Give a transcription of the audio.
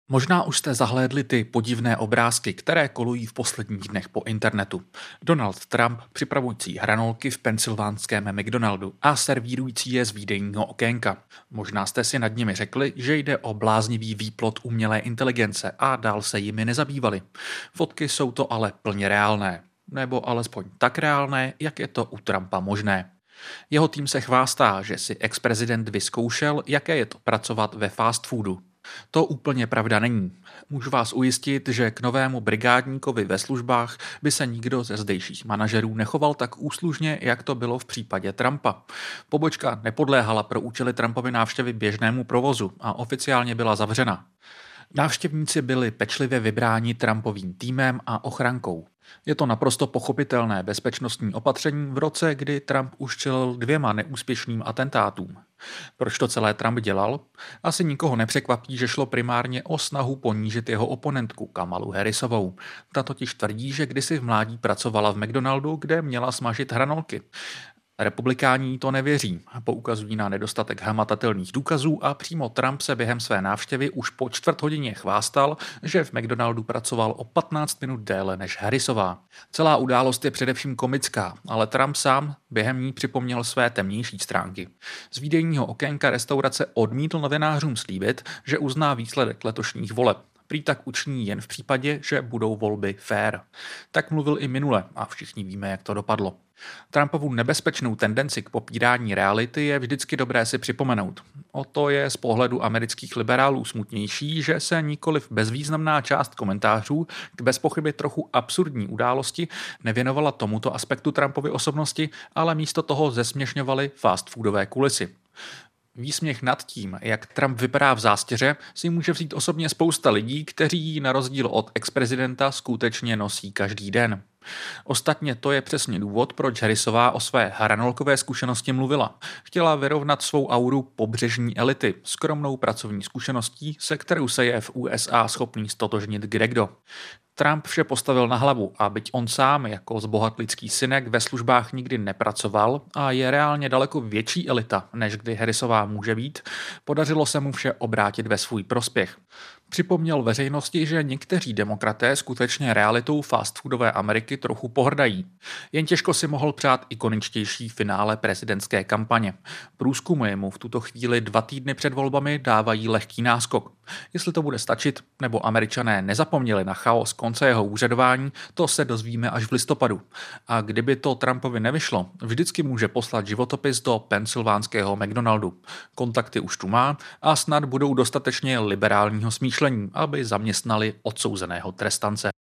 Možná už jste zahlédli ty podivné obrázky, které kolují v posledních dnech po internetu. Donald Trump připravující hranolky v pensylvánském McDonaldu a servírující je z výdejního okénka. Možná jste si nad nimi řekli, že jde o bláznivý výplod umělé inteligence a dál se jimi nezabývali. Fotky jsou to ale plně reálné. Nebo alespoň tak reálné, jak je to u Trumpa možné. Jeho tým se chvástá, že si ex-prezident vyzkoušel, jaké je to pracovat ve fast foodu. To úplně pravda není. Můžu vás ujistit, že k novému brigádníkovi ve službách by se nikdo ze zdejších manažerů nechoval tak úslužně, jak to bylo v případě Trumpa. Pobočka nepodléhala pro účely Trumpovy návštěvy běžnému provozu a oficiálně byla zavřena. Návštěvníci byli pečlivě vybráni Trumpovým týmem a ochrankou. Je to naprosto pochopitelné bezpečnostní opatření v roce, kdy Trump už čelil 2 neúspěšným atentátům. Proč to celé Trump dělal? Asi nikoho nepřekvapí, že šlo primárně o snahu ponížit jeho oponentku Kamalu Harrisovou. Ta totiž tvrdí, že kdysi v mládí pracovala v McDonaldu, kde měla smažit hranolky. Republikáni to nevěří, poukazují na nedostatek hmatatelných důkazů a přímo Trump se během své návštěvy už po 1/4 chvástal, že v McDonaldu pracoval o 15 minut déle než Harrisová. Celá událost je především komická, ale Trump sám během ní připomněl své temnější stránky. Z výdejního okénka restaurace odmítl novinářům slíbit, že uzná výsledek letošních voleb. Prý tak učiní jen v případě, že budou volby fair. Tak mluvil i minule a všichni víme, jak to dopadlo. Trumpovu nebezpečnou tendenci k popírání reality je vždycky dobré si připomenout. O to je z pohledu amerických liberálů smutnější, že se nikoliv bezvýznamná část komentářů k bezpochyby trochu absurdní události nevěnovala tomuto aspektu Trumpovy osobnosti, ale místo toho zesměšňovali fast foodové kulisy. Výsměch nad tím, jak Trump vypadá v zástěře, si může vzít osobně spousta lidí, kteří ji na rozdíl od ex-prezidenta skutečně nosí každý den. Ostatně to je přesně důvod, proč Harrisová o své hranolkové zkušenosti mluvila. Chtěla vyrovnat svou auru pobřežní elity, skromnou pracovní zkušeností, se kterou se je v USA schopný stotožnit kdekdo. Trump vše postavil na hlavu a byť on sám jako zbohatlický synek ve službách nikdy nepracoval a je reálně daleko větší elita, než kdy Harrisová může být, podařilo se mu vše obrátit ve svůj prospěch. Připomněl veřejnosti, že někteří demokraté skutečně realitou fast foodové Ameriky trochu pohrdají. Jen těžko si mohl přát ikoničtější finále prezidentské kampaně. Průzkumy mu v tuto chvíli 2 týdny před volbami dávají lehký náskok. Jestli to bude stačit, nebo Američané nezapomněli na chaos konce jeho úřadování, to se dozvíme až v listopadu. A kdyby to Trumpovi nevyšlo, vždycky může poslat životopis do pensylvánského McDonaldu. Kontakty už tu má a snad budou dostatečně liberálního smýšlení, aby zaměstnali odsouzeného trestance.